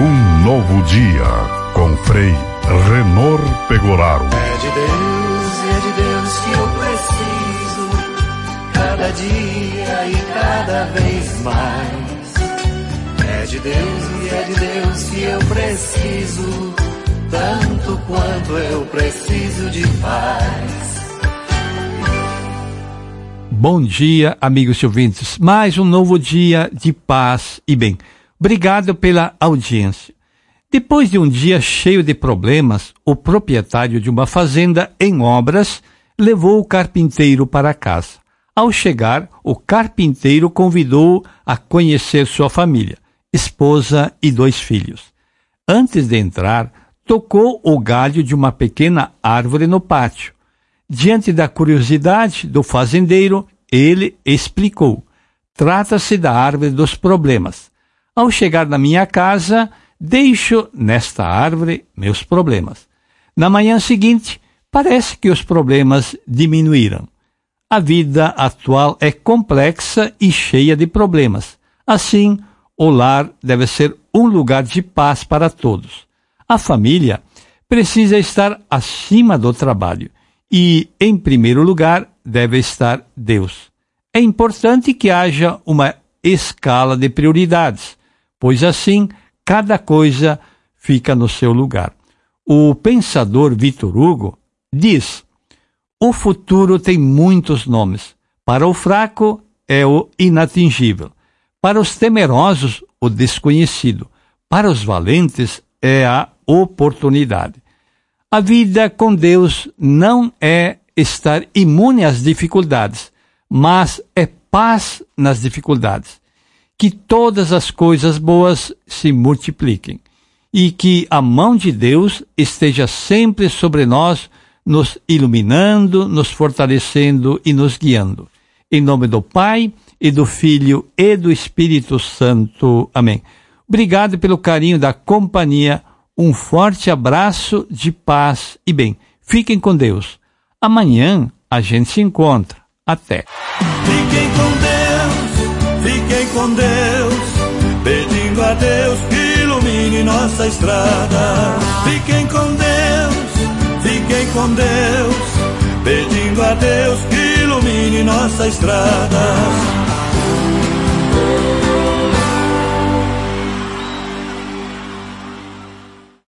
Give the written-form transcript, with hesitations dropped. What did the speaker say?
Um novo dia com Frei Renor Pegoraro. É de Deus que eu preciso, cada dia e cada vez mais. É de Deus que eu preciso, tanto quanto eu preciso de paz. Bom dia, amigos e ouvintes. Mais um novo dia de paz e bem. Obrigado pela audiência. Depois de um dia cheio de problemas, o proprietário de uma fazenda em obras levou o carpinteiro para casa. Ao chegar, o carpinteiro convidou-o a conhecer sua família, esposa e 2 filhos. Antes de entrar, tocou o galho de uma pequena árvore no pátio. Diante da curiosidade do fazendeiro, ele explicou: trata-se da árvore dos problemas. Ao chegar na minha casa, deixo nesta árvore meus problemas. Na manhã seguinte, parece que os problemas diminuíram. A vida atual é complexa e cheia de problemas. Assim, o lar deve ser um lugar de paz para todos. A família precisa estar acima do trabalho e, em primeiro lugar, deve estar Deus. É importante que haja uma escala de prioridades, pois assim cada coisa fica no seu lugar. O pensador Victor Hugo diz: o futuro tem muitos nomes. Para o fraco é o inatingível. Para os temerosos, o desconhecido. Para os valentes é a oportunidade. A vida com Deus não é estar imune às dificuldades, mas é paz nas dificuldades. Que todas as coisas boas se multipliquem e que a mão de Deus esteja sempre sobre nós, nos iluminando, nos fortalecendo e nos guiando. Em nome do Pai, e do Filho e do Espírito Santo. Amém. Obrigado pelo carinho da companhia. Um forte abraço de paz e bem. Fiquem com Deus. Amanhã a gente se encontra. Até. Fiquem com Deus, pedindo a Deus que ilumine nossa estrada. Fiquem com Deus, pedindo a Deus que ilumine nossa estrada.